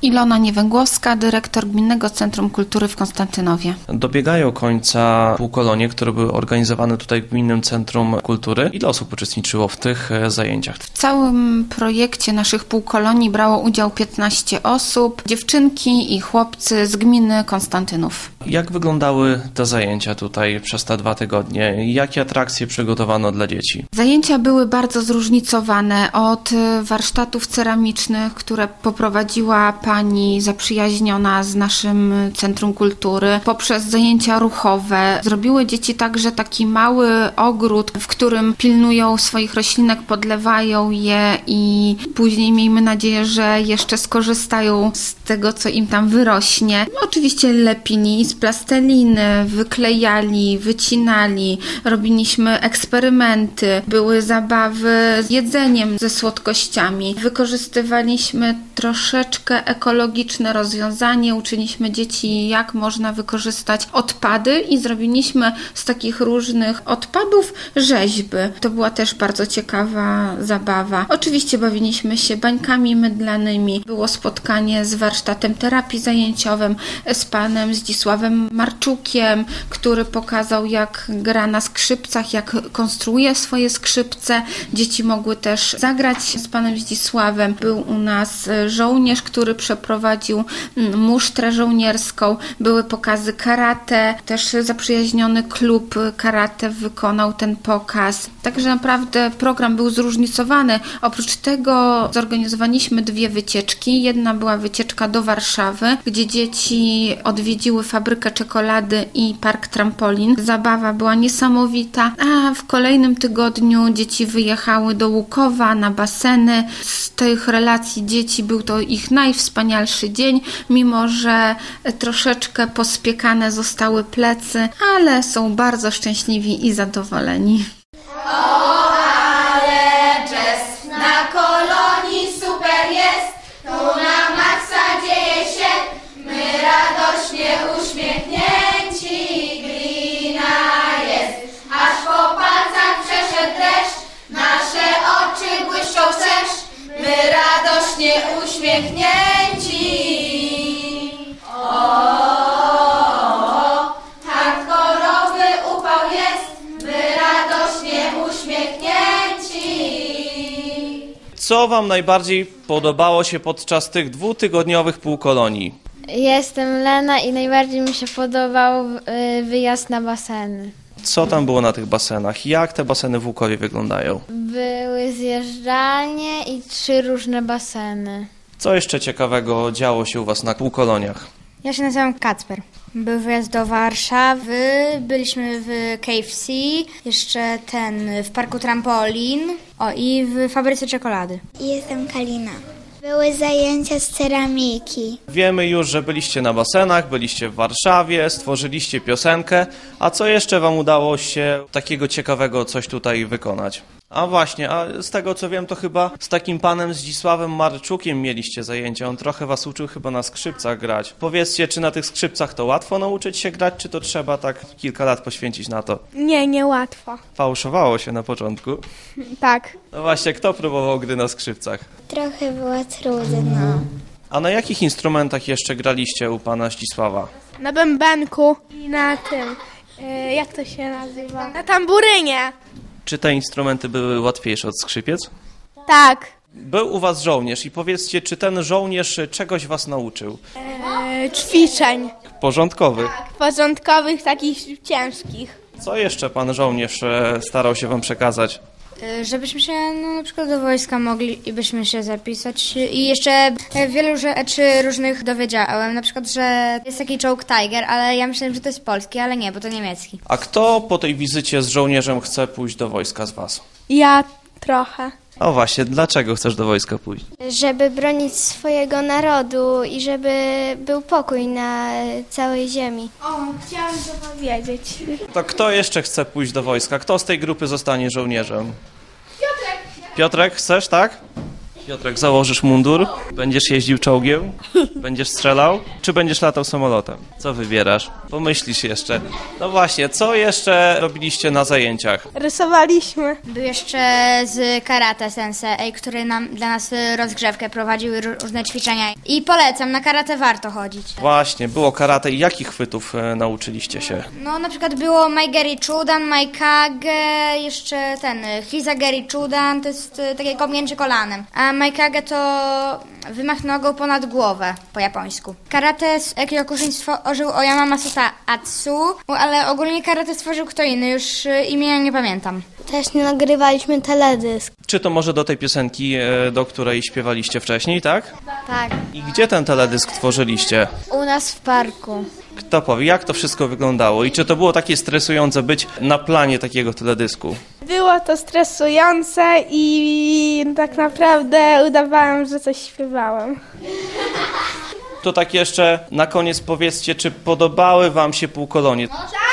Ilona Niewęgłowska, dyrektor Gminnego Centrum Kultury w Konstantynowie. Dobiegają końca półkolonie, które były organizowane tutaj w Gminnym Centrum Kultury. Ile osób uczestniczyło w tych zajęciach? W całym projekcie naszych półkolonii brało udział 15 osób, dziewczynki i chłopcy z gminy Konstantynów. Jak wyglądały te zajęcia tutaj przez te 2 tygodnie? Jakie atrakcje przygotowano dla dzieci? Zajęcia były bardzo zróżnicowane, od warsztatów ceramicznych, które poprowadziła pani zaprzyjaźniona z naszym Centrum Kultury, poprzez zajęcia ruchowe. Zrobiły dzieci także taki mały ogród, w którym pilnują swoich roślinek, podlewają je i później miejmy nadzieję, że jeszcze skorzystają z tego, co im tam wyrośnie. Oczywiście lepili z plasteliny, wyklejali, wycinali, robiliśmy eksperymenty, były zabawy z jedzeniem, ze słodkościami. Wykorzystywaliśmy troszeczkę ekologiczne rozwiązanie, uczyliśmy dzieci, jak można wykorzystać odpady i zrobiliśmy z takich różnych odpadów rzeźby. To była też bardzo ciekawa zabawa. Oczywiście bawiliśmy się bańkami mydlanymi. Było spotkanie z warsztatem terapii zajęciowym z panem Zdzisławem Marczukiem, który pokazał, jak gra na skrzypcach, jak konstruuje swoje skrzypce. Dzieci mogły też zagrać z panem Zdzisławem. Był u nas żołnierz, który przeprowadził musztrę żołnierską. Były pokazy karate. Też zaprzyjaźniony klub karate wykonał ten pokaz. Także naprawdę program był zróżnicowany. Oprócz tego zorganizowaliśmy 2 wycieczki. Jedna była wycieczka do Warszawy, gdzie dzieci odwiedziły fabrykę czekolady i park trampolin. Zabawa była niesamowita, a w kolejnym tygodniu dzieci wyjechały do Łukowa na baseny. Z tych relacji dzieci był to ich najwspanialszy dzień, mimo że troszeczkę pospiekane zostały plecy, ale są bardzo szczęśliwi i zadowoleni. Uśmiechnięci. O, hardkorowy upał jest, my radośnie uśmiechnięci. Co Wam najbardziej podobało się podczas tych 2-tygodniowych półkolonii? Jestem Lena i najbardziej mi się podobał wyjazd na baseny. Co tam było na tych basenach? Jak te baseny w Łukowie wyglądają? Były zjeżdżalnie i 3 różne baseny. Co jeszcze ciekawego działo się u Was na półkoloniach? Ja się nazywam Kacper. Był wyjazd do Warszawy, byliśmy w KFC, jeszcze w parku trampolin i w fabryce czekolady. Jestem Kalina. Były zajęcia z ceramiki. Wiemy już, że byliście na basenach, byliście w Warszawie, stworzyliście piosenkę. A co jeszcze Wam udało się takiego ciekawego coś tutaj wykonać? A właśnie, a z tego co wiem, to chyba z takim panem Zdzisławem Marczukiem mieliście zajęcia. On trochę was uczył chyba na skrzypcach grać. Powiedzcie, czy na tych skrzypcach to łatwo nauczyć się grać, czy to trzeba tak kilka lat poświęcić na to? Nie łatwo. Fałszowało się na początku. Tak. No właśnie, kto próbował gry na skrzypcach? Trochę było trudno. A na jakich instrumentach jeszcze graliście u pana Zdzisława? Na bębenku i na tym, jak to się nazywa? Na tamburynie. Czy te instrumenty były łatwiejsze od skrzypiec? Tak. Był u was żołnierz i powiedzcie, czy ten żołnierz czegoś was nauczył? Ćwiczeń. Porządkowych. Tak, porządkowych, takich ciężkich. Co jeszcze pan żołnierz starał się wam przekazać? Żebyśmy się na przykład do wojska mogli i byśmy się zapisać i jeszcze wielu rzeczy różnych dowiedziałem, na przykład, że jest taki czołg Tiger, ale ja myślałem, że to jest polski, ale nie, bo to niemiecki. A kto po tej wizycie z żołnierzem chce pójść do wojska z was? Ja trochę. O właśnie, dlaczego chcesz do wojska pójść? Żeby bronić swojego narodu i żeby był pokój na całej ziemi. O, chciałam to powiedzieć. To kto jeszcze chce pójść do wojska? Kto z tej grupy zostanie żołnierzem? Piotrek, chcesz, tak? Piotrek, założysz mundur? Będziesz jeździł czołgiem? Będziesz strzelał? Czy będziesz latał samolotem? Co wybierasz? Pomyślisz jeszcze. No właśnie, co jeszcze robiliście na zajęciach? Rysowaliśmy. Był jeszcze z karate sensei, który dla nas rozgrzewkę prowadził, różne ćwiczenia. I polecam, na karate warto chodzić. Właśnie, było karate i jakich chwytów nauczyliście się? No na przykład było Maigeri Chudan, Maikage, jeszcze ten Hizageri Chudan, to jest takie kopnięcie kolanem. A Maikage to wymach nogą ponad głowę po japońsku. Karate Kyokushin stworzył Oyama Masuta Atsu, ale ogólnie karate stworzył kto inny, już imienia nie pamiętam. Też nagrywaliśmy teledysk. Czy to może do tej piosenki, do której śpiewaliście wcześniej, tak? Tak. I gdzie ten teledysk tworzyliście? U nas w parku. Kto powie, jak to wszystko wyglądało i czy to było takie stresujące być na planie takiego teledysku? Było to stresujące i tak naprawdę udawałem, że coś śpiewałem. To tak jeszcze na koniec powiedzcie, czy podobały wam się półkolonie? Tak!